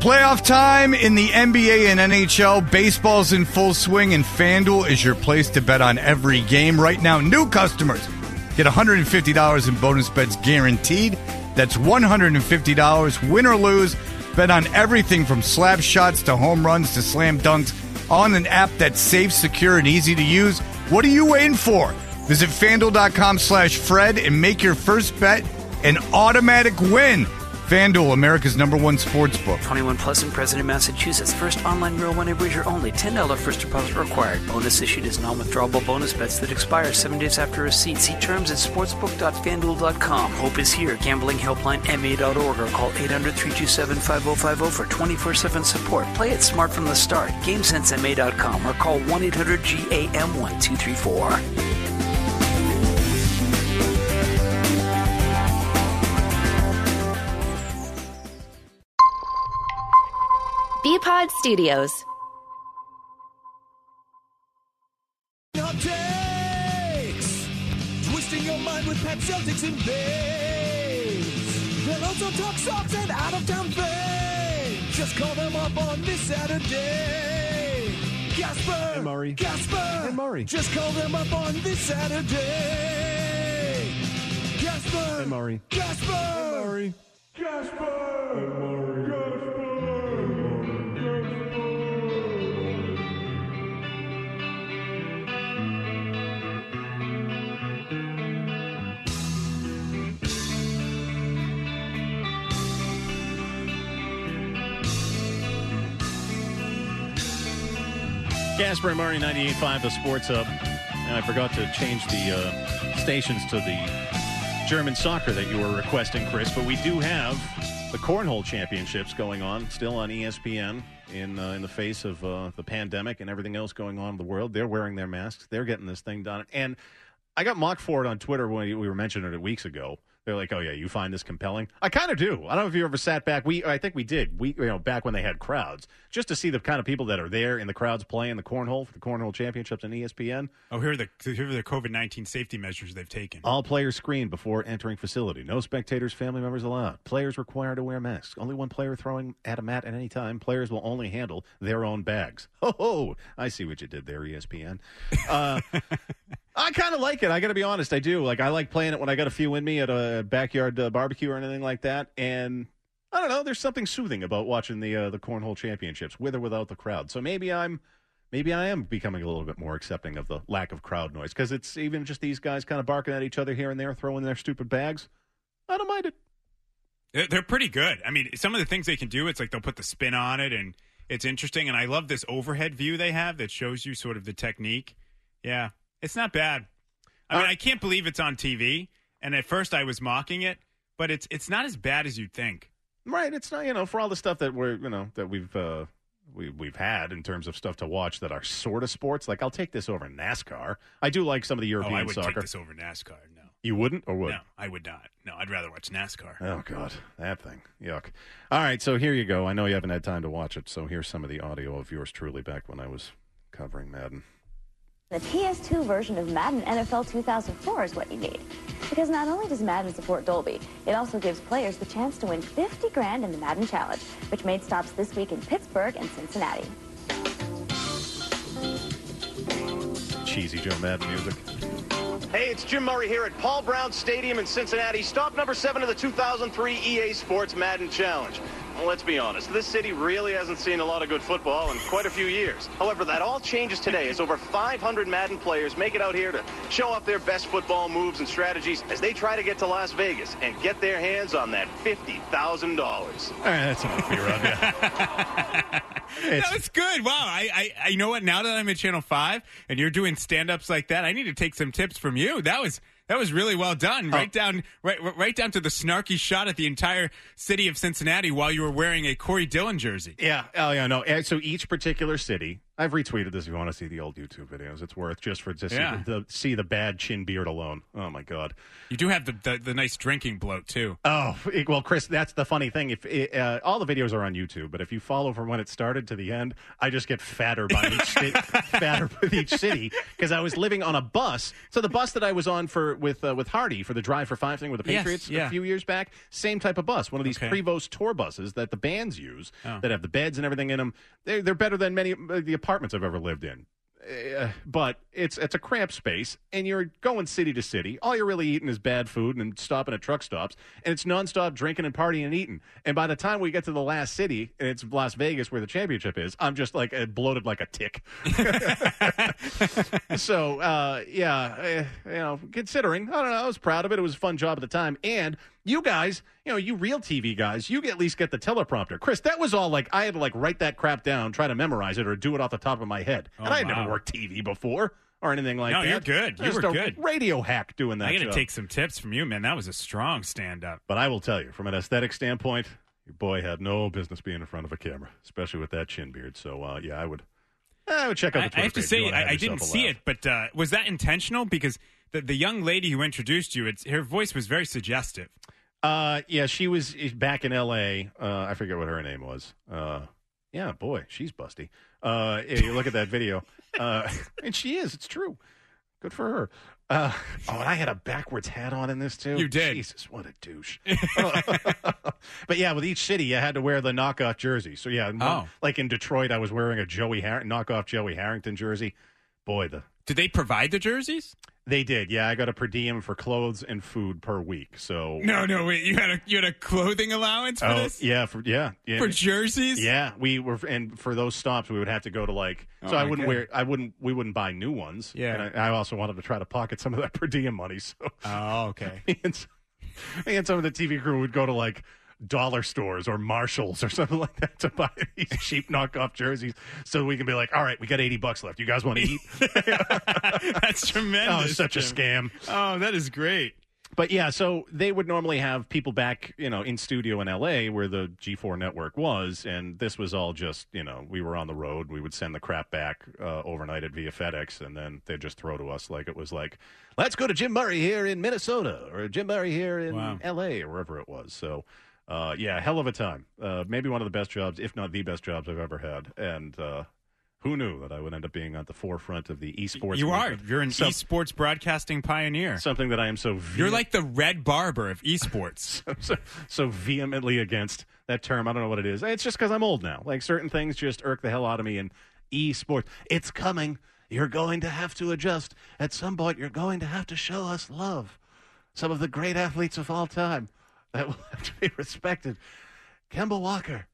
Playoff time in the NBA and NHL. Baseball's in full swing, and FanDuel is your place to bet on every game. Right now, new customers get $150 in bonus bets guaranteed. That's $150, win or lose. Bet on everything from slap shots to home runs to slam dunks on an app that's safe, secure, and easy to use. What are you waiting for? Visit FanDuel.com/Fred and make your first bet an automatic win. FanDuel, America's #1 sports book. 21 plus and present in Massachusetts. First online real money wager only. $10 first deposit required. Bonus issued as non-withdrawable bonus bets that expire 7 days after receipt. See terms at sportsbook.fanduel.com. Hope is here. Gambling helpline MA.org or call 800-327-5050 for 24/7 support. Play it smart from the start. GameSenseMA.com or call 1-800-GAM-1234. Bpod Studios. Takes, twisting your mind with Pep Celtics and Babes. They'll also talk socks and out-of-town fame. Just call them up on this Saturday. Gasper and Murray. Gasper and Murray. Just call them up on this Saturday. Gasper and Murray. Gasper and Murray. Gasper and Murray. Gasper and Murray, 98.5, the Sports Hub. And I forgot to change the stations to the German soccer that you were requesting, Chris. But we do have the Cornhole Championships going on, still on ESPN in the face of the pandemic and everything else going on in the world. They're wearing their masks. They're getting this thing done. And I got mocked for it on Twitter when we were mentioning it weeks ago. They're like, "Oh yeah, you find this compelling?" I kind of do. I don't know if you ever sat back. I think we did. Back when they had crowds, just to see the kind of people that are there in the crowds playing the cornhole for the Cornhole Championships on ESPN. Oh, here are the COVID-19 safety measures they've taken. All players screened before entering facility. No spectators, family members allowed. Players required to wear masks. Only one player throwing at a mat at any time. Players will only handle their own bags. Ho! I see what you did there, ESPN. I kind of like it. I got to be honest. I do. I like playing it when I got a few in me at a backyard barbecue or anything like that. And I don't know. There's something soothing about watching the Cornhole Championships with or without the crowd. So maybe I am becoming a little bit more accepting of the lack of crowd noise because it's even just these guys kind of barking at each other here and there, throwing their stupid bags. I don't mind it. They're pretty good. I mean, some of the things they can do, it's like they'll put the spin on it, and it's interesting. And I love this overhead view they have that shows you sort of the technique. Yeah. It's not bad. I mean, I can't believe it's on TV. And at first I was mocking it, but it's not as bad as you'd think. Right. It's not, for all the stuff that we've had in terms of stuff to watch that are sort of sports. Like, I'll take this over NASCAR. I do like some of the European soccer. I would take this over NASCAR. No. You wouldn't or would? No, I would not. No, I'd rather watch NASCAR. Oh, God. That thing. Yuck. All right. So here you go. I know you haven't had time to watch it. So here's some of the audio of yours truly back when I was covering Madden. The PS2 version of Madden NFL 2004 is what you need. Because not only does Madden support Dolby, it also gives players the chance to win $50,000 in the Madden Challenge, which made stops this week in Pittsburgh and Cincinnati. Cheesy Joe Madden music. Hey, it's Jim Murray here at Paul Brown Stadium in Cincinnati. Stop number 7 of the 2003 EA Sports Madden Challenge. Well, let's be honest, this city really hasn't seen a lot of good football in quite a few years. However, that all changes today as over 500 Madden players make it out here to show off their best football moves and strategies as they try to get to Las Vegas and get their hands on that $50,000. All right, that's enough for you, Rob. That's good. Wow. I you know what? Now that I'm at Channel 5 and you're doing stand-ups like that, I need to take some tips from you. That was really well done. Right down to the snarky shot at the entire city of Cincinnati while you were wearing a Corey Dillon jersey. Yeah. Oh, yeah. No. So each particular city I've retweeted this if you want to see the old YouTube videos. It's worth just for to see the bad chin beard alone. Oh, my God. You do have the nice drinking bloat, too. Oh, well, Chris, that's the funny thing. If all the videos are on YouTube, but if you follow from when it started to the end, I just get fatter by fatter with each city because I was living on a bus. So the bus that I was on with Hardy for the Drive for Five thing with the Patriots a few years back, same type of bus, one of these Prevost tour buses that the bands use that have the beds and everything in them. They're better than many of the apartments I've ever lived in. But it's a cramped space, and you're going city to city. All you're really eating is bad food and stopping at truck stops, and it's nonstop drinking and partying and eating. And by the time we get to the last city, and it's Las Vegas where the championship is, I'm just like bloated like a tick. So, considering, I don't know, I was proud of it. It was a fun job at the time. And you guys, you real TV guys, you at least get the teleprompter. Chris, that was all like, I had to write that crap down, try to memorize it, or do it off the top of my head. And I had never worked TV before or anything like that. No, you're good. You were good. Radio hack doing that. I got to take some tips from you, man. That was a strong stand-up. But I will tell you, from an aesthetic standpoint, your boy had no business being in front of a camera, especially with that chin beard. So, I would check out the Twitter I have to page. say, I didn't see it, but was that intentional? Because the young lady who introduced you, her voice was very suggestive. She was back in L.A. I forget what her name was. Yeah, boy, she's busty. You look at that video, and she is. It's true. Good for her. And I had a backwards hat on in this, too. You did. Jesus, what a douche. But, yeah, with each city, you had to wear the knockoff jersey. So, like in Detroit, I was wearing a knockoff Joey Harrington jersey. Boy, Did they provide the jerseys? They did, yeah. I got a per diem for clothes and food per week. So no, wait. You had a clothing allowance for this? Yeah, for jerseys. Yeah, we were, and for those stops, we would have to go to we wouldn't buy new ones. Yeah, and I also wanted to try to pocket some of that per diem money. So okay. Me and some of the TV crew would go to dollar stores or Marshalls or something like that to buy these cheap knockoff jerseys so we can be like, all right, we got $80 left. You guys want to eat? That's tremendous. Oh, it's such a scam. Oh, that is great. But yeah, so they would normally have people back, in studio in LA where the G4 network was. And this was all just, we were on the road. We would send the crap back overnight via FedEx. And then they'd just throw to us like it was like, let's go to Jim Murray here in Minnesota or Jim Murray here in LA or wherever it was. So hell of a time. Maybe one of the best jobs, if not the best jobs I've ever had. And who knew that I would end up being at the forefront of the esports? You are. You're an esports broadcasting pioneer. Something that I am You're like the Red Barber of esports. so vehemently against that term. I don't know what it is. It's just because I'm old now. Like certain things just irk the hell out of me in esports. It's coming. You're going to have to adjust. At some point, you're going to have to show us love. Some of the great athletes of all time that will have to be respected. Kemba Walker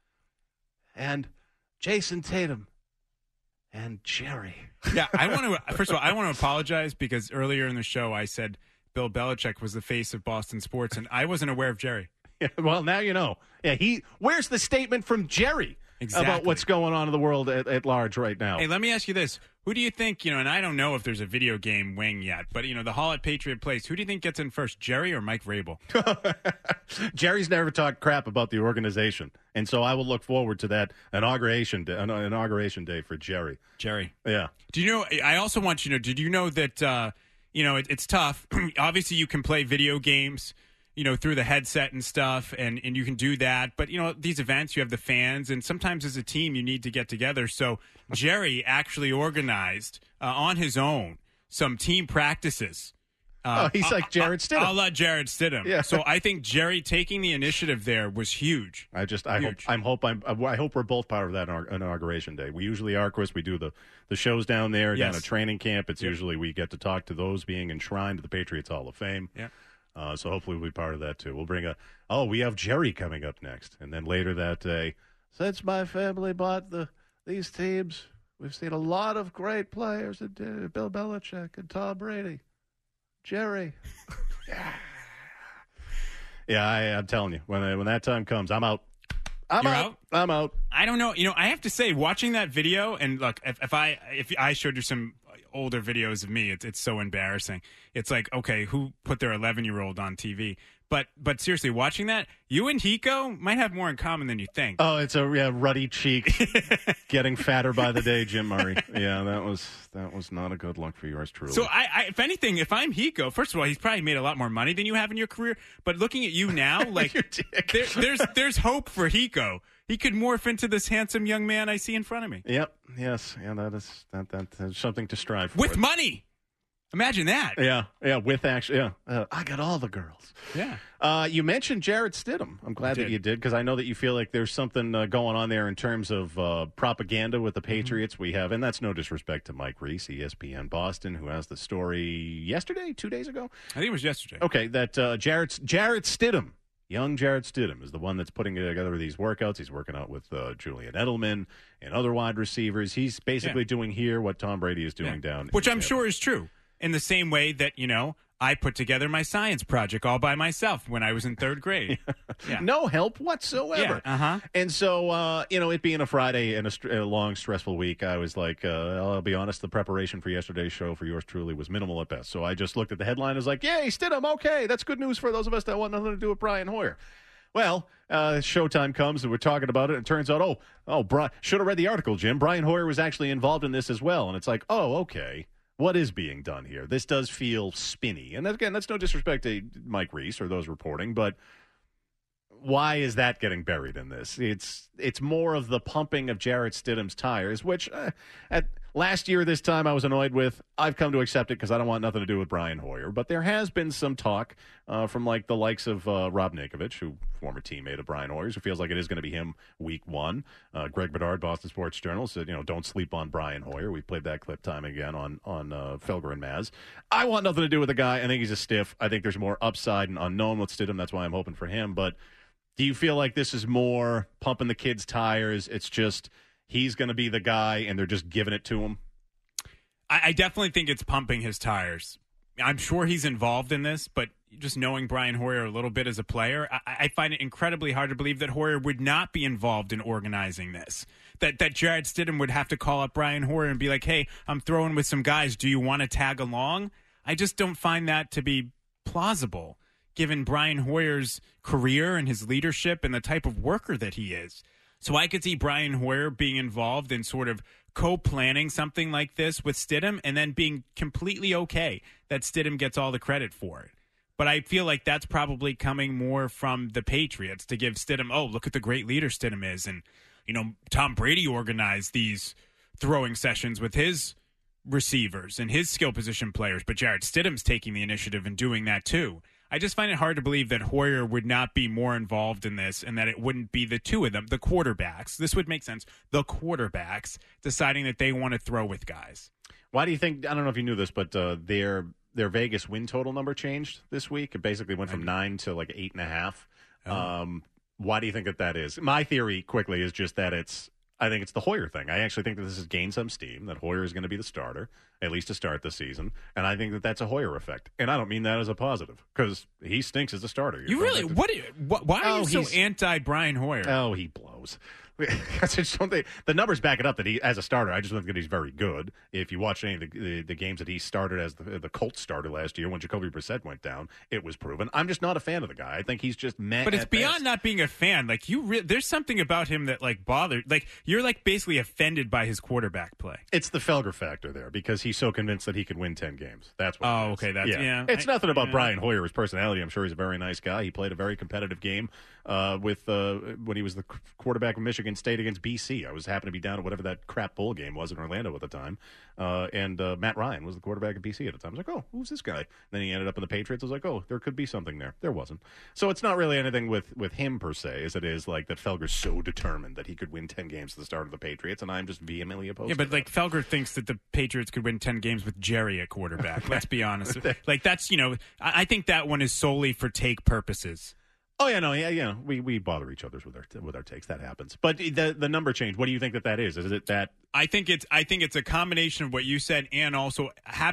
and Jason Tatum and Jerry. Yeah, first of all, I want to apologize because earlier in the show I said Bill Belichick was the face of Boston sports, and I wasn't aware of Jerry. Yeah, well, now you know. Yeah, where's the statement from Jerry about what's going on in the world at large right now? Hey, let me ask you this. Who do you think, and I don't know if there's a video game wing yet, but, the Hall at Patriot Place, who do you think gets in first, Jerry or Mike Vrabel? Jerry's never talked crap about the organization, and so I will look forward to that inauguration day for Jerry. Jerry. Yeah. Do you know, I also want you to know, did you know that, it's tough. Obviously, you can play video games, through the headset and stuff, and you can do that. But, these events, you have the fans, and sometimes as a team, you need to get together. So Jerry actually organized on his own some team practices. He's like Jared Stidham. I'll let Jared Stidham. Yeah. So I think Jerry taking the initiative there was huge. I hope we're both part of that inauguration day. We usually are, Chris. We do the shows down there, down at training camp. It's usually we get to talk to those being enshrined to the Patriots Hall of Fame. Yeah. So hopefully we'll be part of that, too. We'll bring we have Jerry coming up next. And then later that day, since my family bought these teams, we've seen a lot of great players, Bill Belichick and Tom Brady. Jerry. Yeah, I'm telling you, when that time comes, I'm out. I'm out. I don't know. I have to say, watching that video, and look, if I showed you some older videos of me, it's so embarrassing. It's like, okay, who put their 11-year-old on TV? But seriously, watching that, you and Hiko might have more in common than you think. Oh, it's a ruddy cheek, getting fatter by the day, Jim Murray. Yeah, that was not a good look for yours truly. So, I if anything, if I'm Hiko, first of all, he's probably made a lot more money than you have in your career. But looking at you now, like there's hope for Hiko. He could morph into this handsome young man I see in front of me. Yep. Yes. Yeah. That is something to strive for. With money. Imagine that. Yeah. With actually, yeah. I got all the girls. Yeah. You mentioned Jarrett Stidham. I'm glad that you did, because I know that you feel like there's something going on there in terms of propaganda with the Patriots. We have, and that's no disrespect to Mike Reese, ESPN Boston, who has the story yesterday, 2 days ago. I think it was yesterday. Okay, that Jarrett Stidham. Young Jarrett Stidham is the one that's putting together these workouts. He's working out with Julian Edelman and other wide receivers. He's basically doing here what Tom Brady is doing down. Which I'm sure is true. In the same way that, I put together my science project all by myself when I was in third grade. Yeah. No help whatsoever. Yeah, And so, it being a Friday and a long, stressful week, I was like, I'll be honest, the preparation for yesterday's show for yours truly was minimal at best. So I just looked at the headline and was like, yay, Stidham, okay. That's good news for those of us that want nothing to do with Brian Hoyer. Well, showtime comes and we're talking about it, and it turns out, should have read the article, Jim. Brian Hoyer was actually involved in this as well. And it's like, okay. What is being done here? This does feel spinny. And again, that's no disrespect to Mike Reese or those reporting, but why is that getting buried in this? It's more of the pumping of Jarrett Stidham's tires, which at last year this time I was annoyed with. I've come to accept it because I don't want nothing to do with Brian Hoyer. But there has been some talk from like the likes of Rob Ninkovich, who former teammate of Brian Hoyer's, who feels like it is going to be him week one. Greg Bedard, Boston Sports Journal, said, don't sleep on Brian Hoyer. We played that clip time again on Felger and Maz. I want nothing to do with the guy. I think he's a stiff. I think there's more upside and unknown with Stidham. That's why I'm hoping for him. But do you feel like this is more pumping the kid's tires? It's just he's going to be the guy and they're just giving it to him? I definitely think it's pumping his tires. I'm sure he's involved in this, but just knowing Brian Hoyer a little bit as a player, I find it incredibly hard to believe that Hoyer would not be involved in organizing this. That Jarrett Stidham would have to call up Brian Hoyer and be like, hey, I'm throwing with some guys. Do you want to tag along? I just don't find that to be plausible, given Brian Hoyer's career and his leadership and the type of worker that he is. So I could see Brian Hoyer being involved in sort of co-planning something like this with Stidham and then being completely okay that Stidham gets all the credit for it. But I feel like that's probably coming more from the Patriots to give Stidham, look at the great leader Stidham is. And, Tom Brady organized these throwing sessions with his receivers and his skill position players, but Jarrett Stidham's taking the initiative and doing that too. I just find it hard to believe that Hoyer would not be more involved in this and that it wouldn't be the two of them, the quarterbacks. This would make sense. The quarterbacks deciding that they want to throw with guys. Why do you think, I don't know if you knew this, but their Vegas win total number changed this week. It basically went from 9 to like 8.5. Why do you think that is? My theory quickly is just that I think it's the Hoyer thing. I actually think that this has gained some steam, that Hoyer is going to be the starter, at least to start the season. And I think that that's a Hoyer effect. And I don't mean that as a positive, because he stinks as a starter. Why are you so anti-Brian Hoyer? Oh, he blows. The numbers back it up that he, as a starter, I just don't think that he's very good. If you watch any of the games that he started as the Colts starter last year when Jacoby Brissett went down, it was proven. I'm just not a fan of the guy. I think he's just meh. But it's beyond not being a fan. Like there's something about him that bothers. Like you're basically offended by his quarterback play. It's the Felger factor there because he's so convinced that he could win 10 games. That's what. Oh, okay. That's It's nothing about Brian Hoyer, his personality. I'm sure he's a very nice guy. He played a very competitive game with when he was the quarterback of Michigan State against BC. I was happened to be down at whatever that crap bowl game was in Orlando at the time. And Matt Ryan was the quarterback of BC at the time. I was like, who's this guy? And then he ended up in the Patriots. I was like, there could be something there. There wasn't. So it's not really anything with him per se, as it is like that Felger's so determined that he could win 10 games at the start of the Patriots, and I'm just vehemently opposed to that. Felger thinks that the Patriots could win 10 games with Jerry at quarterback. Let's be honest. That's, I think that one is solely for take purposes. Oh yeah, we bother each other with our takes. That happens. But the number change. What do you think that is? Is it that? I think it's a combination of what you said and also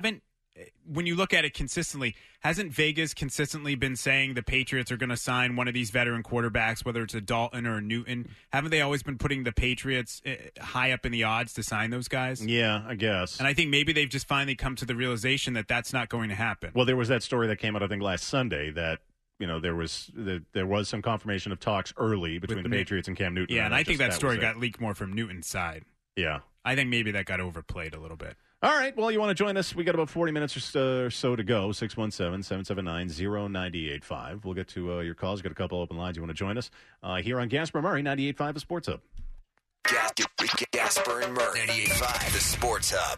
when you look at it consistently, hasn't Vegas consistently been saying the Patriots are going to sign one of these veteran quarterbacks, whether it's a Dalton or a Newton? Haven't they always been putting the Patriots high up in the odds to sign those guys? Yeah, I guess. And I think maybe they've just finally come to the realization that that's not going to happen. Well, there was that story that came out, I think, last Sunday that there was some confirmation of talks early between the Patriots and Cam Newton. Yeah, and I think that story got leaked more from Newton's side. Yeah. I think maybe that got overplayed a little bit. All right. Well, you want to join us? We got about 40 minutes or so to go. 617-779-0985. We'll get to your calls. Got a couple open lines. You want to join us here on Gasper Murray, 98.5 The Sports Hub. Gasper and Murray, 98.5 The Sports Hub.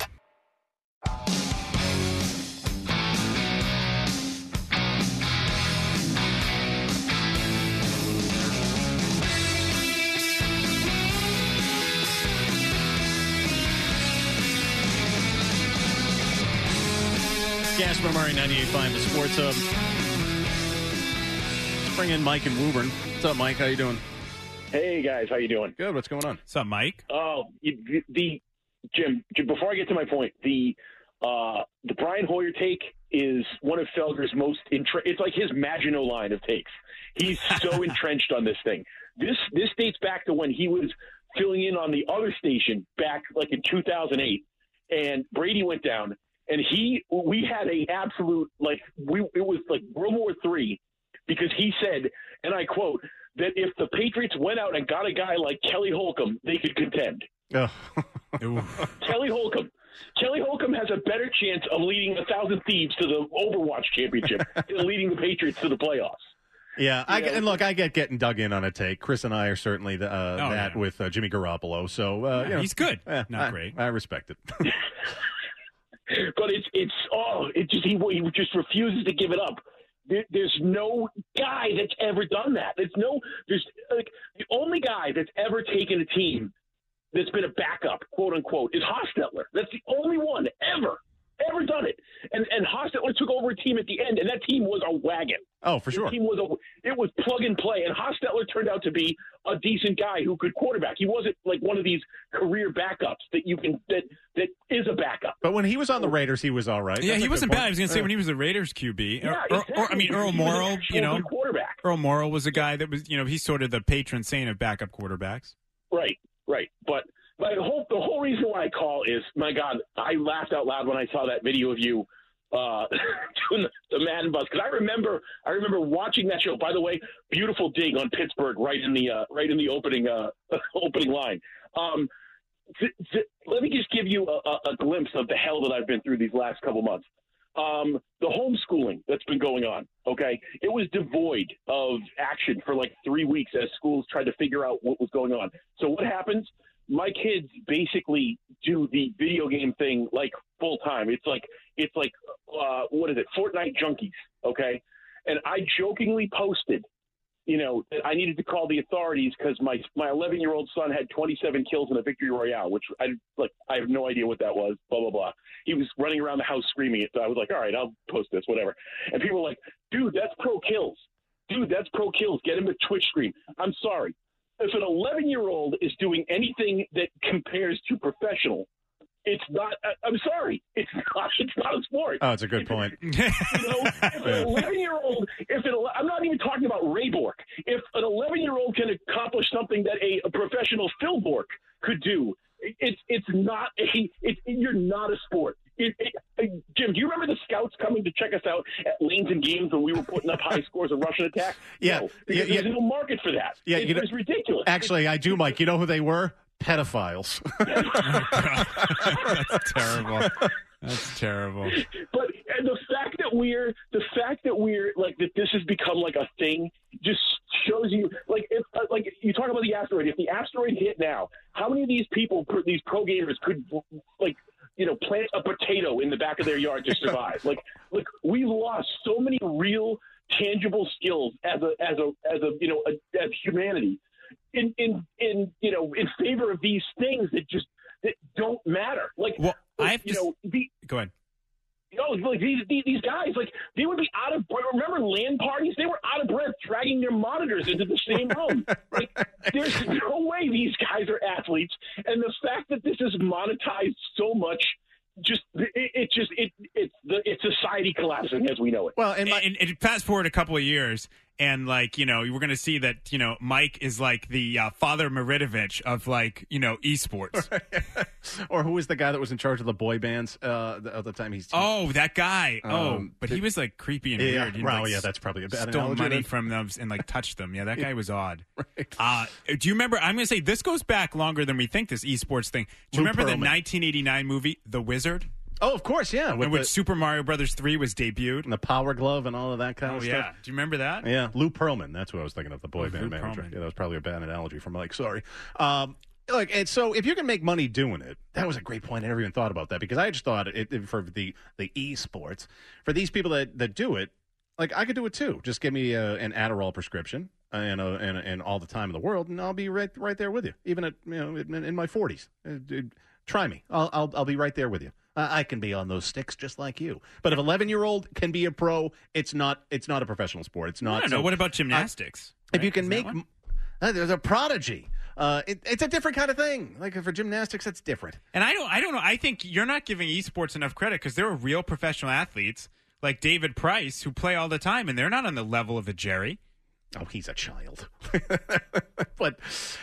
Gasper Murray, 98.5 The Sports Hub. Let's bring in Mike and Woburn. What's up, Mike? How you doing? Hey, guys. How you doing? Good. What's going on? What's up, Mike? Oh, Jim, before I get to my point, the Brian Hoyer take is one of Felger's most it's like his Maginot line of takes. He's so entrenched on this thing. This dates back to when he was filling in on the other station back like in 2008, and Brady went down. And we had a absolute, it was like World War III, because he said, and I quote, that if the Patriots went out and got a guy like Kelly Holcomb, they could contend. Oh. Kelly Holcomb has a better chance of leading 1,000 Thieves to the Overwatch Championship than leading the Patriots to the playoffs. Yeah, I get getting dug in on a take. Chris and I are certainly with Jimmy Garoppolo. So he's good, not great. I respect it. But he just refuses to give it up. There's no guy that's ever done that. The only guy that's ever taken a team that's been a backup, quote unquote, is Hostetler. That's the only one ever done it. And Hostetler took over a team at the end, and that team was a wagon. Oh, for sure. It was plug and play, and Hostetler turned out to be a decent guy who could quarterback. He wasn't like one of these career backups that is a backup. But when he was on the Raiders, he was all right. Yeah, he wasn't bad. I was going to say when he was the Raiders QB. Earl Morrall, quarterback. Earl Morrall was a guy that was, he's sort of the patron saint of backup quarterbacks. Right. But the whole reason why I call is, my God, I laughed out loud when I saw that video of you doing the Madden bus, because I remember watching that show. By the way, beautiful dig on Pittsburgh right in the opening line. Let me just give you a glimpse of the hell that I've been through these last couple months. The homeschooling that's been going on, okay? It was devoid of action for like 3 weeks as schools tried to figure out what was going on. So what happens? My kids basically do the video game thing like full time. It's like what is it? Fortnite junkies, okay? And I jokingly posted, that I needed to call the authorities because my 11-year-old son had 27 kills in a victory royale, which I have no idea what that was. Blah blah blah. He was running around the house screaming it. So I was like, all right, I'll post this, whatever. And people were like, dude, that's pro kills. Get him a Twitch stream. I'm sorry. If an 11-year-old is doing anything that compares to professional, it's not. I'm sorry, it's not a sport. Oh, it's a good point. If an 11-year-old, I'm not even talking about Ray Bork. If an 11-year-old can accomplish something that a professional Phil Bork could do, you're not a sport. Jim, do you remember the scouts coming to check us out at lanes and games when we were putting up high scores of Russian attack? Yeah. No, there's no market for that. Yeah, it was ridiculous. Actually, I do, Mike. You know who they were? Pedophiles. That's terrible. That's terrible. But the fact that we're like that, this has become like a thing, just shows you like you talk about the asteroid. If the asteroid hit now, how many of these people, these pro gamers, could plant a potato in the back of their yard to survive? like we've lost so many real tangible skills as humanity in favor of these things that don't matter. Like, well, go ahead. These guys, like, they would be out of breath. Remember LAN parties? They were out of breath dragging their monitors into the same room. Like, there's no way these guys are athletes. And the fact that this is monetized so much, it's society collapsing as we know it. Well, and fast forward a couple of years, And, like, you know, we're going to see that, you know, Mike is like the Father Maridovich of, like, you know, esports. Or who was the guy that was in charge of the boy bands the time he's... Oh, that guy. But he was, like, creepy and weird. That's probably a bad stole analogy. money from them and, like, touched them. Yeah, that guy was odd. Right. Do you remember... I'm going to say this goes back longer than we think, this esports thing. Do you remember the 1989 movie, The Wizard? Oh, of course, yeah. In which Super Mario Brothers 3 was debuted. And the Power Glove and all of that kind of stuff. Yeah. Do you remember that? Yeah. Lou Pearlman. That's what I was thinking of, the boy band Lou manager. Pearlman. Yeah, that was probably a bad analogy for Mike. Sorry. Look, and so if you can make money doing it, that was a great point. I never even thought about that because I just thought for the esports, for these people that do it, like I could do it too. Just give me an Adderall prescription and all the time in the world, and I'll be right there with you, even at in my 40s. Try me. I'll be right there with you. I can be on those sticks just like you. But if 11-year-old can be a pro, it's not a professional sport. It's not. I don't know. What about gymnastics? If you can make, there's a prodigy. It's a different kind of thing. Like for gymnastics, it's different. And I don't know. I think you're not giving esports enough credit because there are real professional athletes like David Price who play all the time, and they're not on the level of a Jerry. Oh, he's a child. But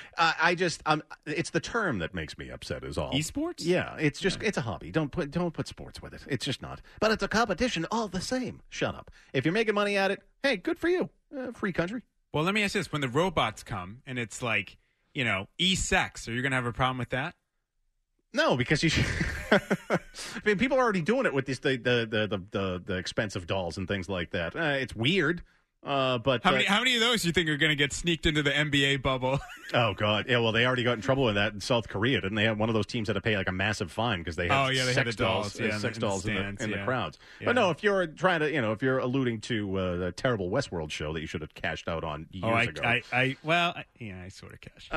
it's the term that makes me upset is all. Esports? Yeah, it's a hobby. Don't put sports with it. It's just not. But it's a competition all the same. Shut up. If you're making money at it, hey, good for you. Free country. Well, let me ask this. When the robots come and it's like, you know, e-sex, are you going to have a problem with that? No, because you should. I mean, people are already doing it with the expensive dolls and things like that. It's weird. But how many of those do you think are going to get sneaked into the NBA bubble? Oh God! Yeah, well, they already got in trouble with that in South Korea, didn't they? Have one of those teams had to pay like a massive fine because they had sex dolls in the crowds. Yeah. But no, if you're trying to, if you're alluding to the terrible Westworld show that you should have cashed out on years ago. I sort of cashed.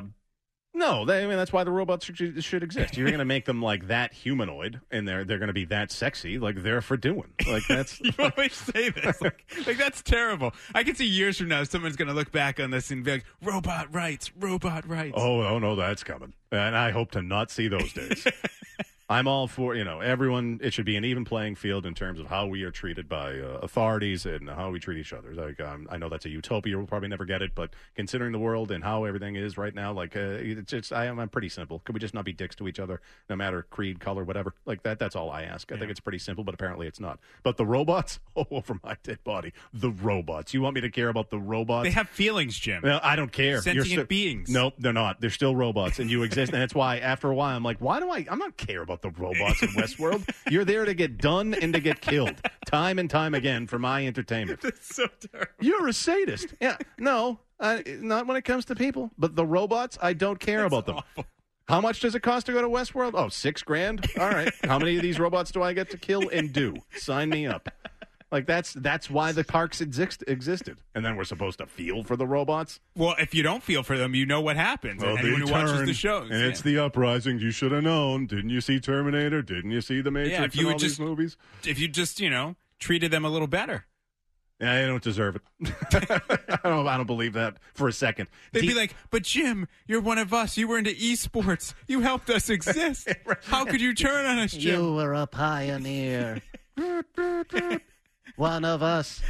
No, that's why the robots should exist. You're going to make them like that humanoid, and they're going to be that sexy, like they're for doing. Like that's you always say this, like that's terrible. I can see years from now someone's going to look back on this and be like, robot rights. Oh no, that's coming, and I hope to not see those days. I'm all for, everyone, it should be an even playing field in terms of how we are treated by authorities and how we treat each other. Like, I know that's a utopia. We'll probably never get it, but considering the world and how everything is right now, like, I'm pretty simple. Could we just not be dicks to each other, no matter creed, color, whatever? Like, that's all I ask. I think it's pretty simple, but apparently it's not. But the robots, over my dead body. The robots. You want me to care about the robots? They have feelings, Jim. No, I don't care. Sentient beings. Nope, they're not. They're still robots, and you exist. And that's why, after a while, I'm like, I'm not care about the robots in Westworld. You're there to get done and to get killed time and time again for my entertainment. That's so terrible. You're a sadist. Yeah, no, not when it comes to people. But the robots, I don't care about them. Awful. How much does it cost to go to Westworld? Oh, $6,000. All right. How many of these robots do I get to kill and do? Sign me up. Like, that's why the parks existed. And then we're supposed to feel for the robots? Well, if you don't feel for them, you know what happens. Well, anyone who watches the shows. And it's the uprising. You should have known. Didn't you see Terminator? Didn't you see The Matrix and all these movies? If you just, treated them a little better. Yeah, I don't deserve it. I don't believe that for a second. They'd be like, but Jim, you're one of us. You were into esports. You helped us exist. How could you turn on us, Jim? You were a pioneer. One of us.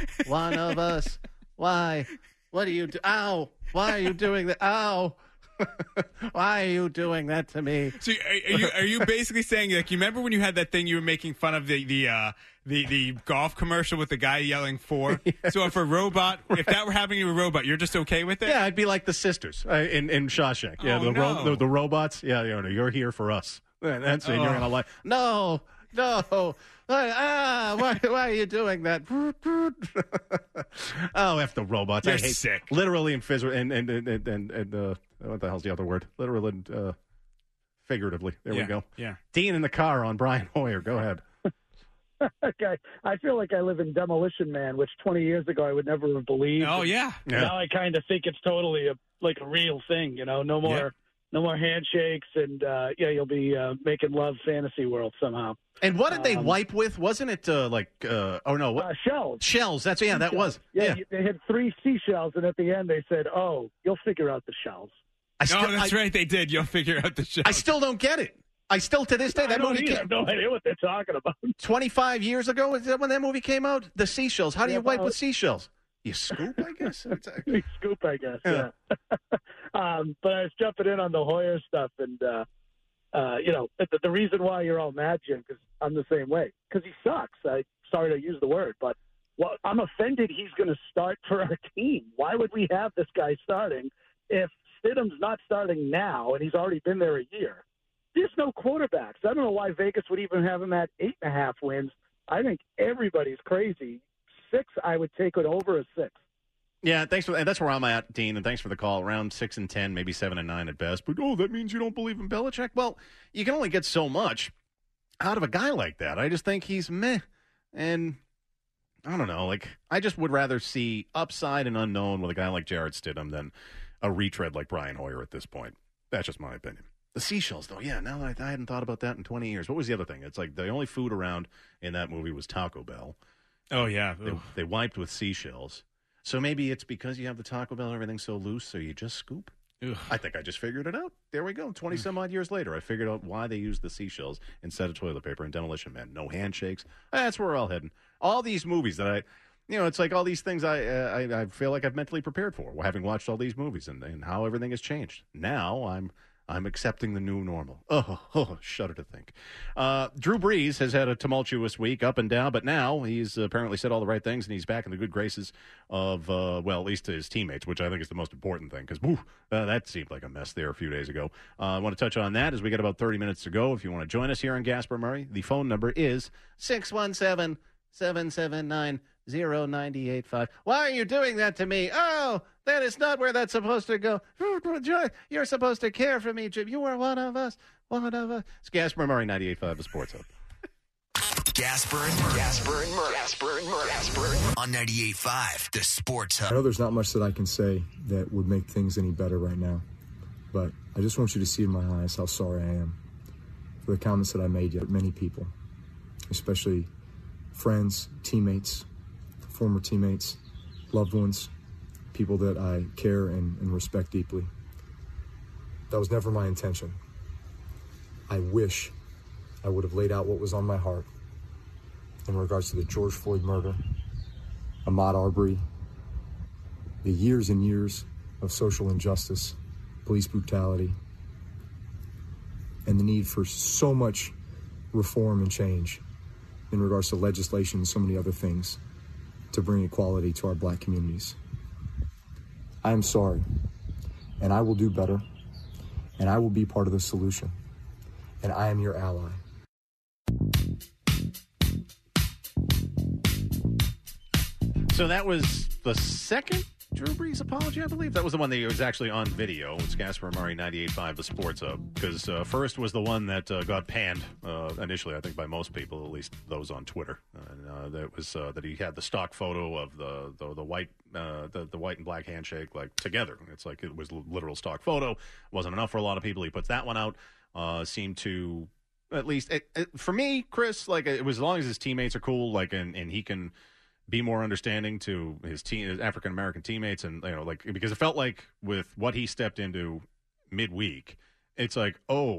Why? What do you do? Ow! Why are you doing that? Ow! Why are you doing that to me? So are you basically saying, like, you remember when you had that thing you were making fun of the golf commercial with the guy yelling "for"? Yeah. So if that were happening to a robot, you're just okay with it? Yeah, I'd be like the sisters in Shawshank. Yeah, the robots. Yeah, you're here for us. That's it. You're gonna like no. Why are you doing that? Oh, F the robots. You're I hate sick. Literally and physical and what the hell's the other word? Literally and figuratively. There we go. Yeah. Dean in the car on Brian Hoyer. Go ahead. Okay. I feel like I live in Demolition Man, which 20 years ago I would never have believed. Oh, yeah. Now I kind of think it's totally a real thing, No more handshakes, and you'll be making love fantasy world somehow. And what did they wipe with? Wasn't it shells? Shells. That was. Yeah, they had 3 seashells, and at the end they said, "Oh, you'll figure out the shells." That's right. They did. You'll figure out the shells. I still don't get it. I still, to this day, that movie came. I have no idea what they're talking about. 25 years ago, is that when that movie came out? The seashells. How do you wipe with seashells? You scoop, I guess? You scoop, I guess, yeah. But I was jumping in on the Hoyer stuff, and, the reason why you're all mad, Jim, because I'm the same way, because he sucks. Sorry to use the word, but I'm offended he's going to start for our team. Why would we have this guy starting if Stidham's not starting now and he's already been there a year? There's no quarterbacks. I don't know why Vegas would even have him at 8.5 wins. I think everybody's crazy. 6, I would take it over a 6. Yeah, and that's where I'm at, Dean, and thanks for the call. Around 6 and 10, maybe 7 and 9 at best. But, that means you don't believe in Belichick? Well, you can only get so much out of a guy like that. I just think he's meh. And I don't know. I just would rather see upside and unknown with a guy like Jarrett Stidham than a retread like Brian Hoyer at this point. That's just my opinion. The seashells, though, yeah, now I hadn't thought about that in 20 years. What was the other thing? It's like the only food around in that movie was Taco Bell. Oh, yeah. They wiped with seashells. So maybe it's because you have the Taco Bell, everything's so loose, so you just scoop. Ugh. I think I just figured it out. There we go. 20-some-odd years later, I figured out why they used the seashells instead of toilet paper and Demolition Man. No handshakes. That's where we're all heading. All these movies that it's like all these things I feel like I've mentally prepared for, having watched all these movies and how everything has changed. Now I'm accepting the new normal. Oh, shudder to think. Drew Brees has had a tumultuous week, up and down, but now he's apparently said all the right things, and he's back in the good graces of, at least his teammates, which I think is the most important thing, because that seemed like a mess there a few days ago. I want to touch on that as we got about 30 minutes to go. If you want to join us here on Gasper Murray, the phone number is 617-779-0985. Why are you doing that to me? Oh, that is not where that's supposed to go. You're supposed to care for me, Jim. You are one of us. It's Gasper Murray, 98.5, the Sports Hub. Gasper and Murray. On 98.5, the Sports Hub. I know there's not much that I can say that would make things any better right now, but I just want you to see in my eyes how sorry I am for the comments that I made to many people, especially friends, teammates, former teammates, loved ones, people that I care and respect deeply. That was never my intention. I wish I would have laid out what was on my heart in regards to the George Floyd murder, Ahmaud Arbery, the years and years of social injustice, police brutality, and the need for so much reform and change in regards to legislation and so many other things to bring equality to our black communities. I am sorry, and I will do better, and I will be part of the solution, and I am your ally. So that was the second Drew Brees apology, I believe. That was the one that was actually on video. It's Gasper Murray, 98.5, the Sports Hub. Because first was the one that got panned initially, I think, by most people, at least those on Twitter. And that was that he had the stock photo of the white and black handshake together. It's like it was a literal stock photo. Wasn't enough for a lot of people. He puts that one out. Seemed to, at least for me, Chris, it was as long as his teammates are cool, and he can be more understanding to his African American teammates, and because it felt like with what he stepped into midweek, it's like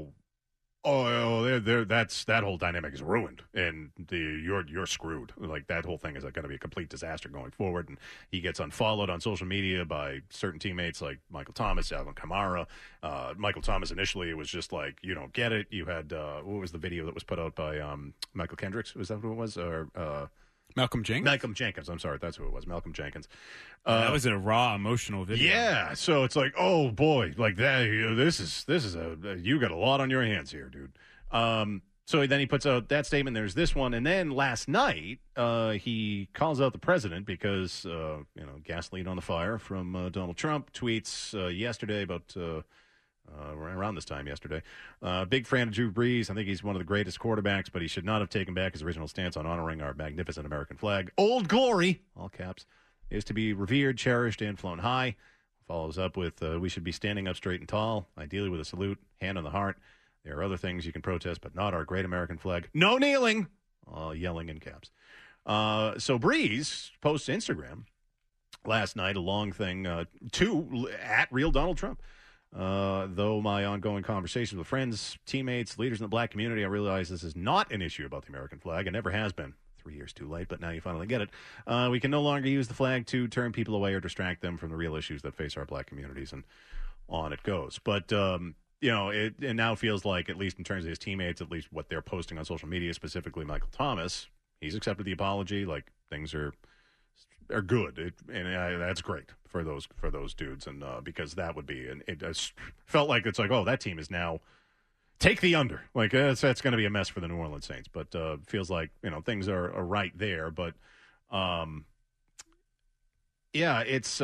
that whole dynamic is ruined, and you're screwed. That whole thing is going to be a complete disaster going forward. And he gets unfollowed on social media by certain teammates like Michael Thomas, Alvin Kamara. Michael Thomas initially, it was just like, you don't get it. You had what was the video that was put out by Michael Kendricks? Was that who it was? Or Malcolm Jenkins? Malcolm Jenkins. I'm sorry. That's who it was. Malcolm Jenkins. That was a raw, emotional video. Yeah. So it's like, oh, boy. That. This is you got a lot on your hands here, dude. So then he puts out that statement. There's this one. And then last night, he calls out the president because, gasoline on the fire from Donald Trump. Tweets yesterday about around this time yesterday. Big fan of Drew Brees. I think he's one of the greatest quarterbacks, but he should not have taken back his original stance on honoring our magnificent American flag. Old Glory, all caps, is to be revered, cherished, and flown high. Follows up with, we should be standing up straight and tall, ideally with a salute, hand on the heart. There are other things you can protest, but not our great American flag. No kneeling! Yelling in caps. So Brees posts Instagram last night, a long thing, at Real Donald Trump. Though my ongoing conversations with friends, teammates, leaders in the black community, I realize this is not an issue about the American flag. It never has been. 3 years too late, but now you finally get it. We can no longer use the flag to turn people away or distract them from the real issues that face our black communities, and on it goes. But, it now feels like, at least in terms of his teammates, at least what they're posting on social media, specifically Michael Thomas, he's accepted the apology. Like, things are good, that's great for those dudes, and because that would be, and it felt like it's like, oh, that team is now take the under. Like, that's going to be a mess for the New Orleans Saints, but feels like things are right there. But it's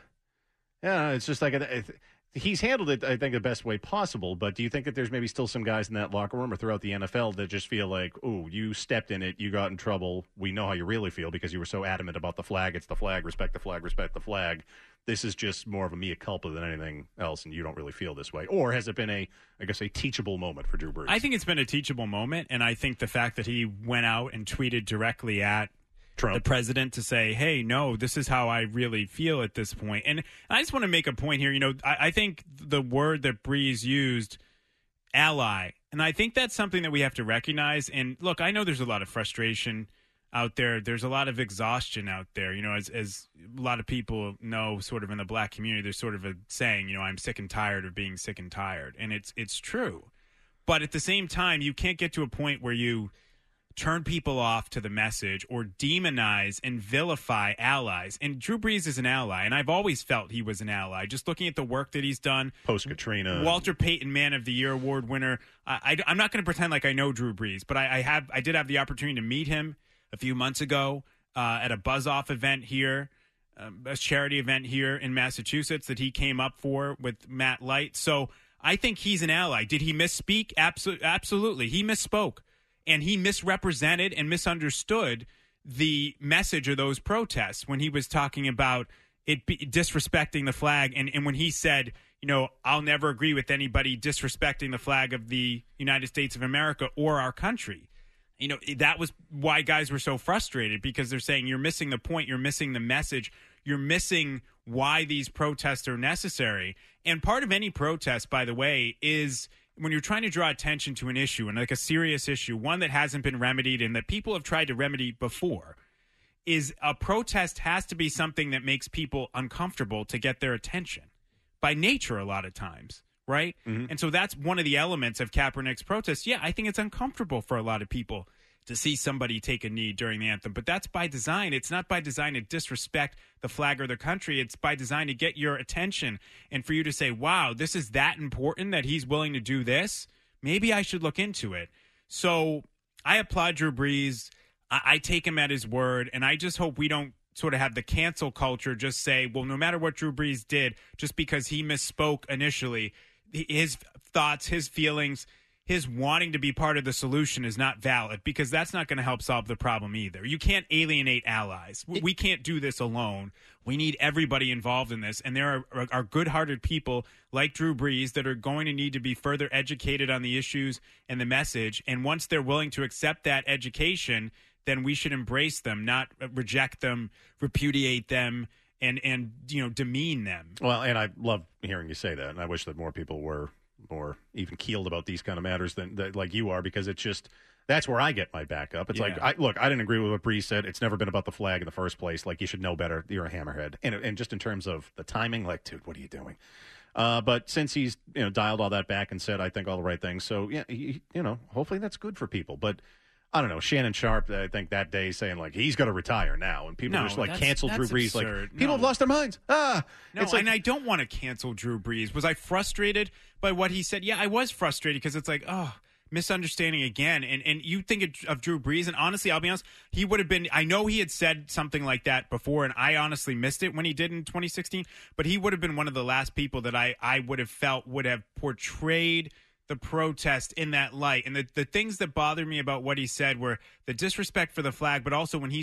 just like he's handled it, I think, the best way possible. But do you think that there's maybe still some guys in that locker room or throughout the NFL that just feel like, oh, you stepped in it, you got in trouble, we know how you really feel because you were so adamant about the flag, it's the flag, respect the flag, respect the flag. This is just more of a mea culpa than anything else, and you don't really feel this way? Or has it been a teachable moment for Drew Brees? I think it's been a teachable moment, and I think the fact that he went out and tweeted directly at Trump, the president, to say, hey, no, this is how I really feel at this point. And I just want to make a point here. I think the word that Brees used, ally, and I think that's something that we have to recognize. And look, I know there's a lot of frustration out there. There's a lot of exhaustion out there. As a lot of people know, sort of in the black community, there's sort of a saying, I'm sick and tired of being sick and tired. And it's true. But at the same time, you can't get to a point where you turn people off to the message or demonize and vilify allies. And Drew Brees is an ally, and I've always felt he was an ally. Just looking at the work that he's done. Post-Katrina. Walter Payton, Man of the Year award winner. I'm not going to pretend like I know Drew Brees, but I did have the opportunity to meet him a few months ago at a Buzz Off event here, a charity event here in Massachusetts that he came up for with Matt Light. So I think he's an ally. Did he misspeak? Absolutely. He misspoke. And he misrepresented and misunderstood the message of those protests when he was talking about disrespecting the flag. And when he said, I'll never agree with anybody disrespecting the flag of the United States of America or our country. That was why guys were so frustrated, because they're saying you're missing the point, you're missing the message, you're missing why these protests are necessary. And part of any protest, by the way, is when you're trying to draw attention to an issue, and like a serious issue, one that hasn't been remedied and that people have tried to remedy before, is a protest has to be something that makes people uncomfortable to get their attention by nature a lot of times, right? Mm-hmm. And so that's one of the elements of Kaepernick's protest. Yeah, I think it's uncomfortable for a lot of people to see somebody take a knee during the anthem, but that's by design. It's not by design to disrespect the flag or the country. It's by design to get your attention and for you to say, wow, this is that important that he's willing to do this. Maybe I should look into it. So I applaud Drew Brees. I take him at his word, and I just hope we don't sort of have the cancel culture just say, well, no matter what Drew Brees did, just because he misspoke initially, his thoughts, his feelings, his wanting to be part of the solution is not valid, because that's not going to help solve the problem either. You can't alienate allies. We can't do this alone. We need everybody involved in this. And there are good-hearted people like Drew Brees that are going to need to be further educated on the issues and the message. And once they're willing to accept that education, then we should embrace them, not reject them, repudiate them, and demean them. Well, and I love hearing you say that, and I wish that more people were more even keeled about these kind of matters than like you are, because it's just, that's where I get my backup. It's like, I didn't agree with what Brees said. It's never been about the flag in the first place. Like, you should know better. You're a hammerhead. And just in terms of the timing, like, dude, what are you doing? But since he's dialed all that back and said, I think, all the right things, so yeah, hopefully that's good for people. But I don't know, Shannon Sharp, I think that day saying like he's got to retire now, and people just like cancel Drew Brees. Absurd. Like, people have lost their minds. No, it's like, and I don't want to cancel Drew Brees. Was I frustrated by what he said? Yeah, I was frustrated, because it's like, misunderstanding again. And you think of Drew Brees, and honestly, I'll be honest, he would have been, I know he had said something like that before, and I honestly missed it when he did in 2016, but he would have been one of the last people that I would have felt would have portrayed the protest in that light. And the things that bothered me about what he said were the disrespect for the flag, but also when he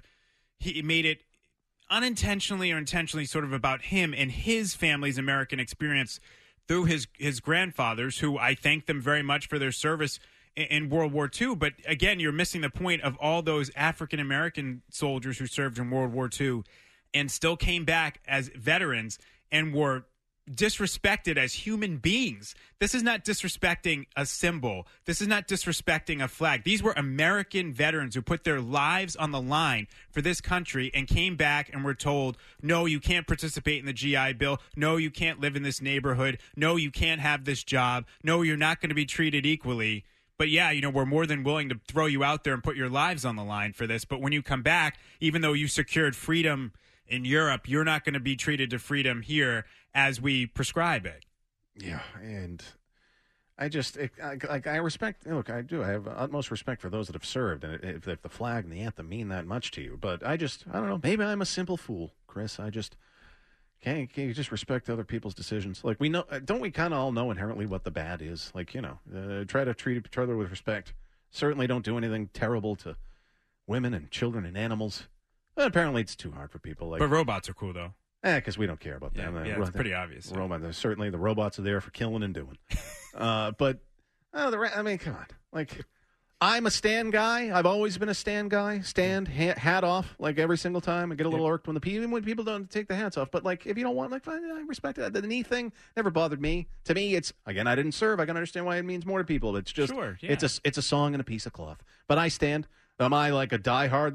made it unintentionally or intentionally sort of about him and his family's American experience through his grandfathers, who I thank them very much for their service in World War II. But again, you're missing the point of all those African-American soldiers who served in World War II and still came back as veterans and were disrespected as human beings. This is not disrespecting a symbol. This is not disrespecting a flag. These were American veterans who put their lives on the line for this country and came back and were told, no, you can't participate in the GI Bill. No, you can't live in this neighborhood. No, you can't have this job. No, you're not going to be treated equally. But yeah, we're more than willing to throw you out there and put your lives on the line for this. But when you come back, even though you secured freedom in Europe, you're not going to be treated to freedom here as we prescribe it. Yeah, and I just, I respect, look, I do. I have utmost respect for those that have served, and if the flag and the anthem mean that much to you. But I don't know, maybe I'm a simple fool, Chris. I just, can't you just respect other people's decisions? Like, we know, don't we kind of all know inherently what the bad is? Like, try to treat each other with respect. Certainly don't do anything terrible to women and children and animals. But apparently it's too hard for people. But robots are cool, though. Because we don't care about them. Yeah, it's pretty obvious. Certainly the robots are there for killing and doing. But, I mean, come on. Like, I'm a stand guy. I've always been a stand guy. Stand, hat off, like every single time. I get a little irked even when people don't take the hats off. But, like, if you don't want, like, fine, I respect it. The knee thing never bothered me. To me, it's, again, I didn't serve. I can understand why it means more to people. It's just, it's a song and a piece of cloth. But I stand. Am I like a diehard,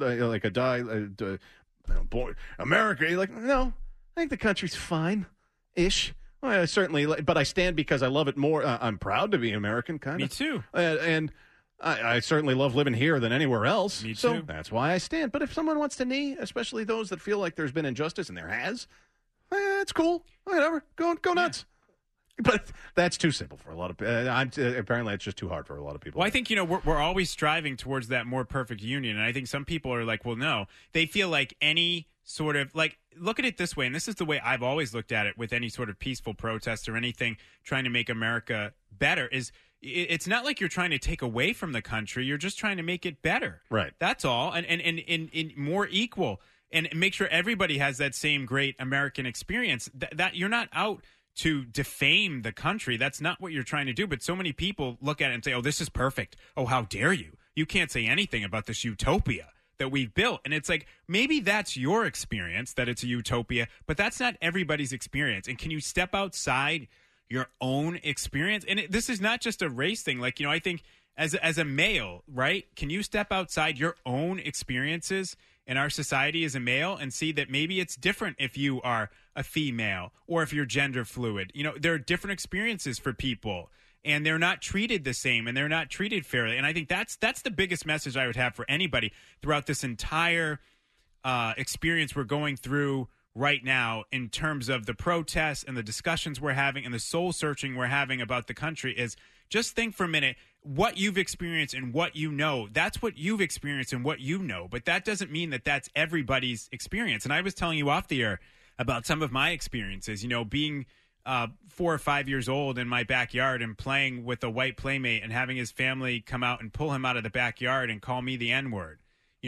boy, America? You're like, no, I think the country's fine-ish. Well, certainly, but I stand because I love it more. I'm proud to be American, kind of. Me too. And I certainly love living here than anywhere else. Me too. So that's why I stand. But if someone wants to knee, especially those that feel like there's been injustice, and there has, it's cool. Whatever. Go nuts. But that's too simple for a lot of people. Apparently, it's just too hard for a lot of people. Well, I think, we're always striving towards that more perfect union. And I think some people are like, well, no. They feel like any sort of, like, look at it this way. And this is the way I've always looked at it with any sort of peaceful protest or anything trying to make America better is it's not like you're trying to take away from the country. You're just trying to make it better. Right. That's all. And more equal. And make sure everybody has that same great American experience. That you're not out to defame the country. That's not what you're trying to do. But so many people look at it and say, oh, this is perfect. Oh, how dare you? You can't say anything about this utopia that we've built. And it's like, maybe that's your experience, that it's a utopia, but that's not everybody's experience. And can you step outside your own experience? And this is not just a race thing. Like, I think as a male, right? Can you step outside your own experiences in our society as a male and see that maybe it's different if you are a female or if you're gender fluid? There are different experiences for people, and they're not treated the same, and they're not treated fairly. And I think that's the biggest message I would have for anybody throughout this entire experience we're going through right now in terms of the protests and the discussions we're having and the soul searching we're having about the country is just think for a minute what you've experienced and what you know. That's what you've experienced and what you know. But that doesn't mean that that's everybody's experience. And I was telling you off the air about some of my experiences, being 4 or 5 years old in my backyard and playing with a white playmate and having his family come out and pull him out of the backyard and call me the N-word,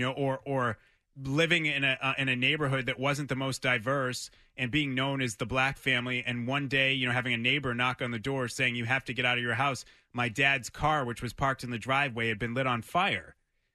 or living in a neighborhood that wasn't the most diverse and being known as the black family. And one day, having a neighbor knock on the door saying, you have to get out of your house. My dad's car, which was parked in the driveway, had been lit on fire.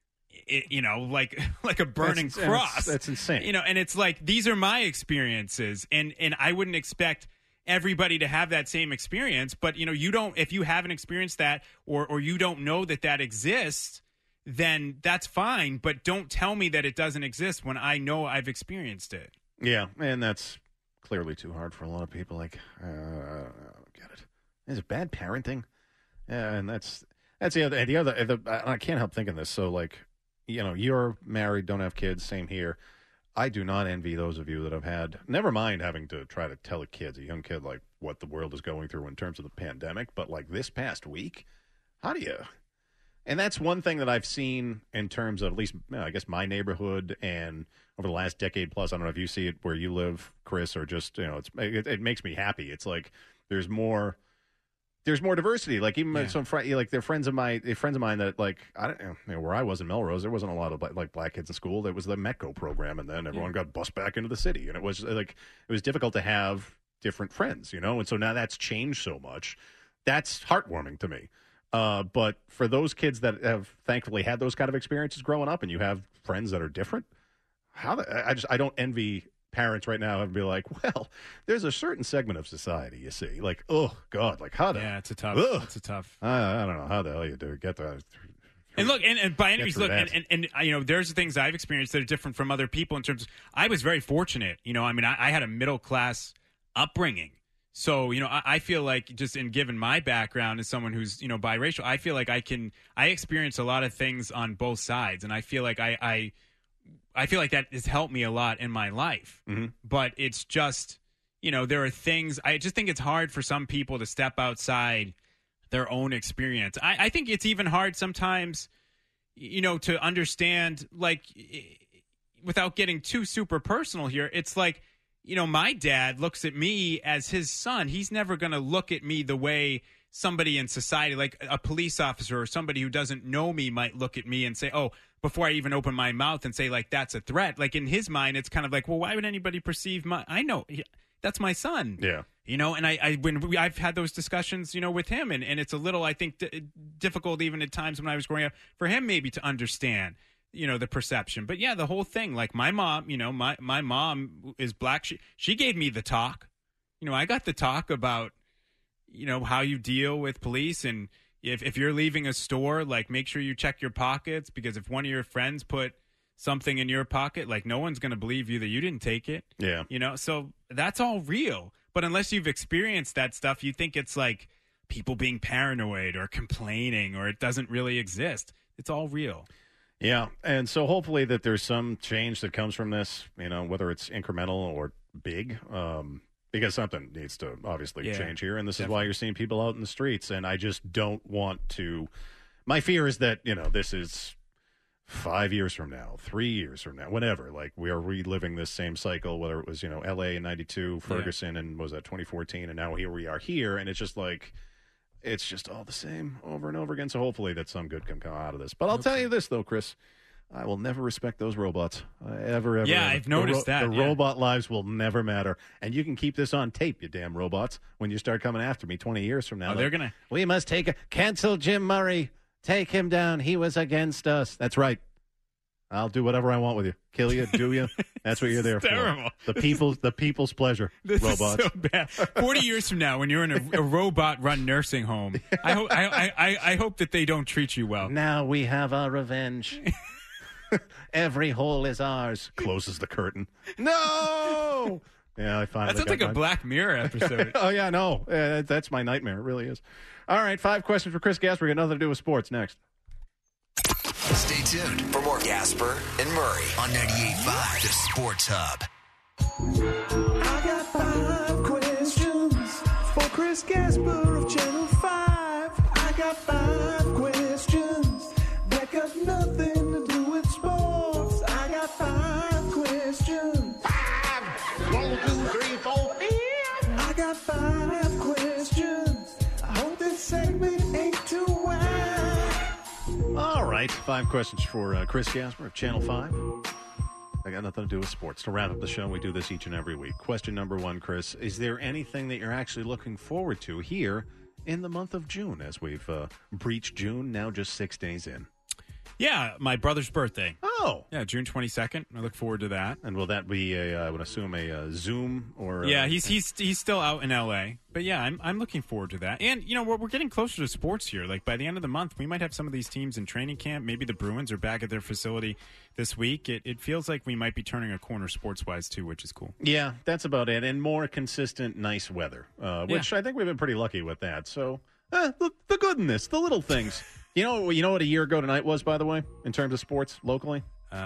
Like a burning cross. That's insane. And it's like, these are my experiences. And I wouldn't expect everybody to have that same experience. But, you don't, if you haven't experienced that or you don't know that exists, then that's fine. But don't tell me that it doesn't exist when I know I've experienced it. Yeah. And that's clearly too hard for a lot of people. Like, I don't get it. Is it bad parenting? Yeah. And that's the other, I can't help thinking this. So, like, you're married, don't have kids, same here. I do not envy those of you that have had, never mind having to try to tell a young kid, like, what the world is going through in terms of the pandemic, but, like, this past week, how do you? And that's one thing that I've seen in terms of, at least, I guess, my neighborhood and over the last decade plus. I don't know if you see it where you live, Chris, or just, it makes me happy. It's like there's more diversity. Like, even some like they're friends of mine that, like, I don't where I was in Melrose, there wasn't a lot of black kids in school. There was the METCO program, and then everyone got bused back into the city, and it was difficult to have different friends, and so now that's changed so much. That's heartwarming to me. But for those kids that have thankfully had those kind of experiences growing up, and you have friends that are different, I don't envy parents right now and be like, well, there's a certain segment of society, you see. Like, oh, God, like how the... Yeah, it's a tough. It's a tough. I don't know how the hell you do get that. And look, and by any means, look, that. and there's things I've experienced that are different from other people in terms of, I was very fortunate. I had a middle-class upbringing. So, I feel like just in given my background as someone who's, biracial, I feel like I experience a lot of things on both sides. And I feel like I feel like that has helped me a lot in my life. Mm-hmm. But it's just, there are things, I just think it's hard for some people to step outside their own experience. I think it's even hard sometimes, to understand, like, without getting too super personal here, it's like, my dad looks at me as his son. He's never going to look at me the way somebody in society, like a police officer or somebody who doesn't know me, might look at me and say, oh, before I even open my mouth and say, like, that's a threat. Like, in his mind, it's kind of like, well, why would anybody perceive I know that's my son. Yeah. And I've had those discussions, with him, and it's a little, I think, difficult even at times when I was growing up for him maybe to understand, the perception. But yeah, the whole thing, like my mom, my mom is black. She gave me the talk. I got the talk about, how you deal with police, and if you're leaving a store, like, make sure you check your pockets, because if one of your friends put something in your pocket, like, no one's going to believe you that you didn't take it. Yeah. So that's all real. But unless you've experienced that stuff, you think it's like people being paranoid or complaining, or it doesn't really exist. It's all real. Yeah, and so hopefully that there's some change that comes from this, whether it's incremental or big, because something needs to obviously change here. And this is why you're seeing people out in the streets. And I just don't want to – my fear is that, this is 5 years from now, 3 years from now, whatever. Like, we are reliving this same cycle, whether it was, L.A. in 92, Ferguson, and was that 2014, and now here we are here. And it's just like – it's just all the same over and over again. So hopefully that some good can come out of this. But I'll tell you this, though, Chris. I will never respect those robots. Ever. Yeah, I've noticed that. The robot lives will never matter. And you can keep this on tape, you damn robots, when you start coming after me 20 years from now. Oh, they're going to. We must cancel Jim Murray. Take him down. He was against us. That's right. I'll do whatever I want with you. Kill you, do you? That's what you're there terrible. for. The people's pleasure. This robots. is so bad. 40 years from now, when you're in a robot-run nursing home, I hope that they don't treat you well. Now we have our revenge. Every hole is ours. Closes the curtain. No! Yeah, I finally That sounds like a Black Mirror episode. Oh, yeah, no. That's my nightmare. It really is. All right, 5 questions for Chris Gasper. We got nothing to do with sports next. Stay tuned for more Gasper and Murray on 98.5 The Sports Hub. I got 5 questions for Chris Gasper of Channel 5. I got 5 questions that got nothing to do with sports. I got 5 questions. 5! 1, 2, 3, 4, 5. I got 5 questions. I hope this segment ain't too wide. All right, 5 questions for Chris Gasper of Channel 5. I got nothing to do with sports. To wrap up the show, we do this each and every week. Question number 1, Chris. Is there anything that you're actually looking forward to here in the month of June, as we've breached June, now just 6 days in? Yeah, my brother's birthday. Oh. Yeah, June 22nd. I look forward to that. And will that be, I would assume, a Zoom or... Yeah, he's still out in L.A. But yeah, I'm looking forward to that. And, we're getting closer to sports here. Like, by the end of the month, we might have some of these teams in training camp. Maybe the Bruins are back at their facility this week. It feels like we might be turning a corner sports-wise, too, which is cool. Yeah, that's about it. And more consistent, nice weather, which I think we've been pretty lucky with that. So, the goodness, the little things. You know what a year ago tonight was, by the way, in terms of sports locally?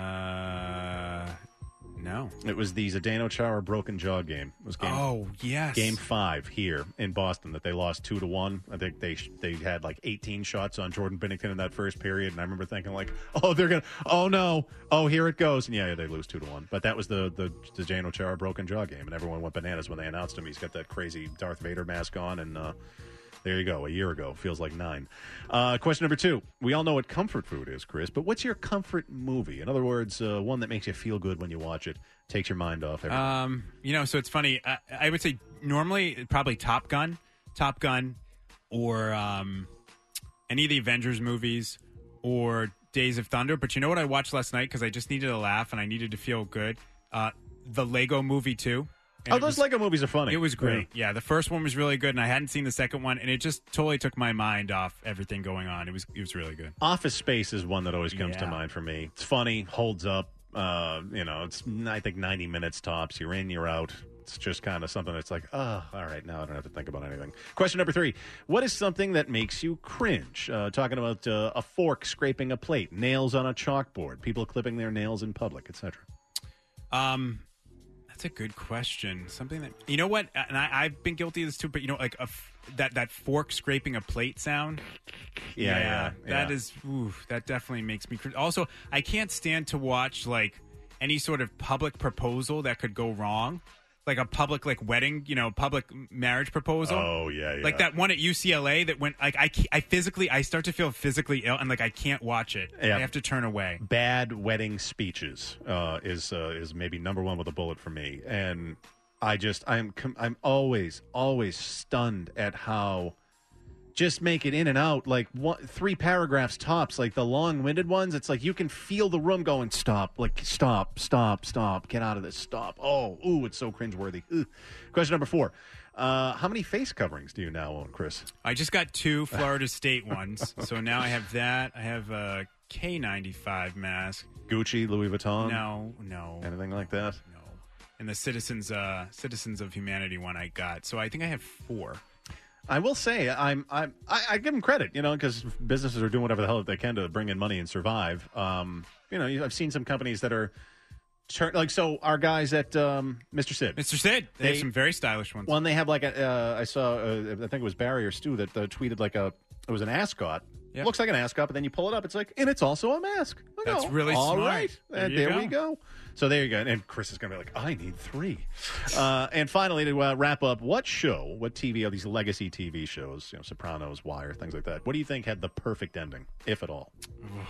No. It was the Zdeno Chara broken jaw game. It was Game 5 here in Boston that they lost 2-1. I think they had like 18 shots on Jordan Binnington in that first period, and I remember thinking like, oh no, here it goes. And yeah, they lose 2-1. But that was the Zdeno Chara broken jaw game, and everyone went bananas when they announced him. He's got that crazy Darth Vader mask on, and there you go. A year ago. Feels like 9. Question number 2. We all know what comfort food is, Chris, but what's your comfort movie? In other words, one that makes you feel good when you watch it, takes your mind off everything. So it's funny. I would say normally probably Top Gun, or any of the Avengers movies, or Days of Thunder. But you know what I watched last night because I just needed a laugh and I needed to feel good? the Lego Movie 2. And Oh, those Lego movies are funny. It was great. Yeah, the first one was really good, and I hadn't seen the second one, and it just totally took my mind off everything going on. It was really good. Office Space is one that always comes to Yeah. mind for me. It's funny, holds up. It's I think 90 minutes tops. You're in, you're out. It's just kind of something that's like, all right, now I don't have to think about anything. Question number 3. What is something that makes you cringe? Talking about a fork scraping a plate, nails on a chalkboard, people clipping their nails in public, etc. That's a good question. Something that, you know what, and I've been guilty of this too, but like that fork scraping a plate sound. Yeah. That definitely makes me cringe. Also, I can't stand to watch like any sort of public proposal that could go wrong. Like a public wedding, public marriage proposal. Oh, yeah. Like that one at UCLA that went, like, I start to feel physically ill and, like, I can't watch it. Yeah. I have to turn away. Bad wedding speeches is maybe number one with a bullet for me. And I'm always stunned at how just make it in and out, like 3 paragraphs tops, like the long-winded ones. It's like you can feel the room going, stop, get out of this, stop. It's so cringeworthy. Ugh. Question number 4. How many face coverings do you now own, Chris? I just got 2 Florida State ones. So now I have that. I have a K95 mask. Gucci, Louis Vuitton? No. Anything like that? No. And the Citizens of Humanity one I got. So I think I have 4. I will say I give them credit, because businesses are doing whatever the hell they can to bring in money and survive. I've seen some companies that are our guys at Mr. Sid. They have some very stylish ones. Well, and they have I saw I think it was Barry or Stu that tweeted it was an ascot. Yep. Looks like an ascot, but then you pull it up, it's like, and it's also a mask. That's really all smart. Right. There we go. So there you go. And Chris is going to be like, I need 3. And finally, to wrap up, what TV are these legacy TV shows, Sopranos, Wire, things like that? What do you think had the perfect ending, if at all?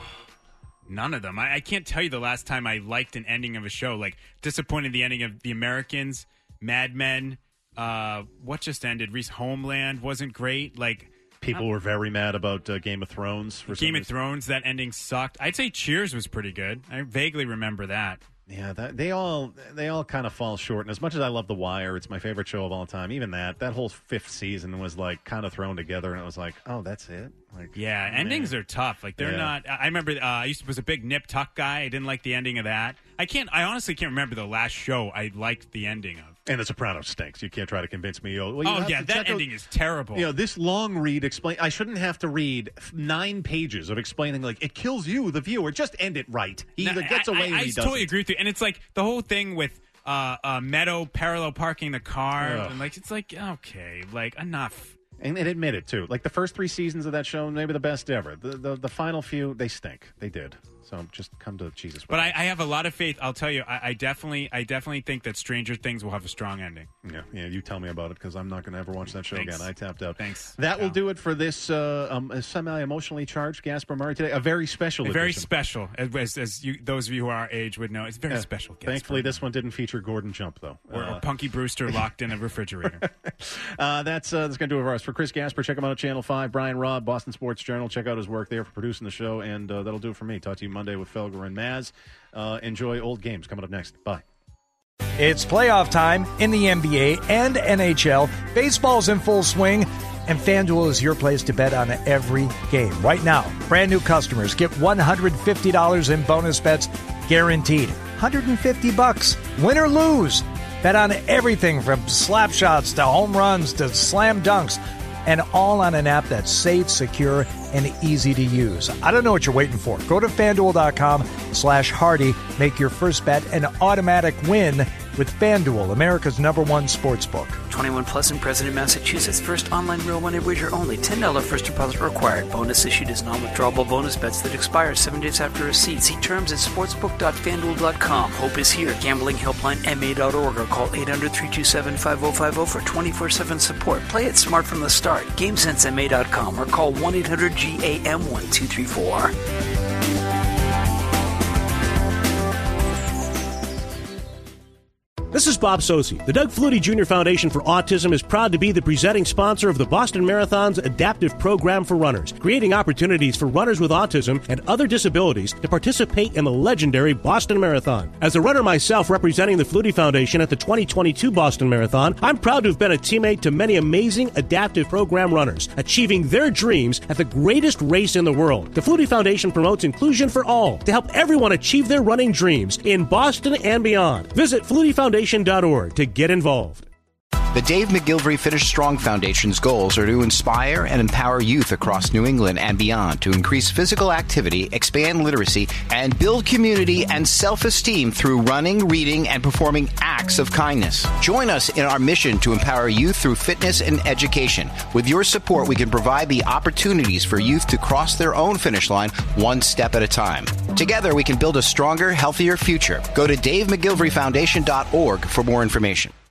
None of them. I can't tell you the last time I liked an ending of a show. Like, disappointed the ending of The Americans, Mad Men, what just ended? Homeland wasn't great. Like, people were very mad about Game of Thrones. Game of Thrones, that ending sucked. I'd say Cheers was pretty good. I vaguely remember that. Yeah, they all kind of fall short. And as much as I love The Wire, it's my favorite show of all time. Even that whole 5th season was like kind of thrown together, and it was like, oh, that's it. Like, yeah, endings are tough. Like they're not. I remember I was a big Nip Tuck guy. I didn't like the ending of that. I honestly can't remember the last show I liked the ending of. And The Sopranos stinks. You can't try to convince me. That ending is terrible. This long read I shouldn't have to read 9 pages of explaining, like, it kills you, the viewer. Just end it right. He either gets away or he doesn't. I totally agree with you. And it's like the whole thing with Meadow parallel parking the car. Ugh. And it's like, okay, like, enough. And admit it, too. Like, the first 3 seasons of that show, maybe the best ever. The final few, they stink. They did. So just come to Jesus. But I have a lot of faith. I'll tell you, I definitely think that Stranger Things will have a strong ending. Yeah. You tell me about it, because I'm not going to ever watch that show again. I tapped out. Thanks. That will do it for this semi-emotionally charged Gasper Murray today. A very special edition. Very special, as those of you who are our age would know. It's very special. Gasper. Thankfully, this one didn't feature Gordon Jump, though. Or Punky Brewster locked in a refrigerator. That's going to do it for us. For Chris Gasper, check him out at Channel 5. Brian Robb, Boston Sports Journal. Check out his work there for producing the show. And that'll do it for me. Talk to you Monday with Felger and Maz. Enjoy old games coming up next. Bye. It's playoff time in the NBA and NHL. Baseball's in full swing, and FanDuel is your place to bet on every game. Right now, brand new customers get $150 in bonus bets guaranteed. $150, win or lose. Bet on everything from slap shots to home runs to slam dunks, and all on an app that's safe, secure, and easy to use. I don't know what you're waiting for. Go to FanDuel.com/Hardy. Make your first bet an automatic win with FanDuel, America's #1 sportsbook. 21 plus in President, Massachusetts. First online real money wager only. $10 first deposit required. Bonus issued is non-withdrawable bonus bets that expire 7 days after receipt. See terms at sportsbook.fanduel.com. Hope is here. Gambling helpline ma.org or call 800-327-5050 for 24/7 support. Play it smart from the start. GameSenseMA.com or call 1-800-GAM-1234. This is Bob Sosi. The Doug Flutie Jr. Foundation for Autism is proud to be the presenting sponsor of the Boston Marathon's adaptive program for runners, creating opportunities for runners with autism and other disabilities to participate in the legendary Boston Marathon. As a runner myself representing the Flutie Foundation at the 2022 Boston Marathon, I'm proud to have been a teammate to many amazing adaptive program runners, achieving their dreams at the greatest race in the world. The Flutie Foundation promotes inclusion for all to help everyone achieve their running dreams in Boston and beyond. Visit FlutieFoundation.org to get involved. The Dave McGilvery Finish Strong Foundation's goals are to inspire and empower youth across New England and beyond to increase physical activity, expand literacy, and build community and self-esteem through running, reading, and performing acts of kindness. Join us in our mission to empower youth through fitness and education. With your support, we can provide the opportunities for youth to cross their own finish line one step at a time. Together, we can build a stronger, healthier future. Go to DaveMcGilveryFoundation.org for more information.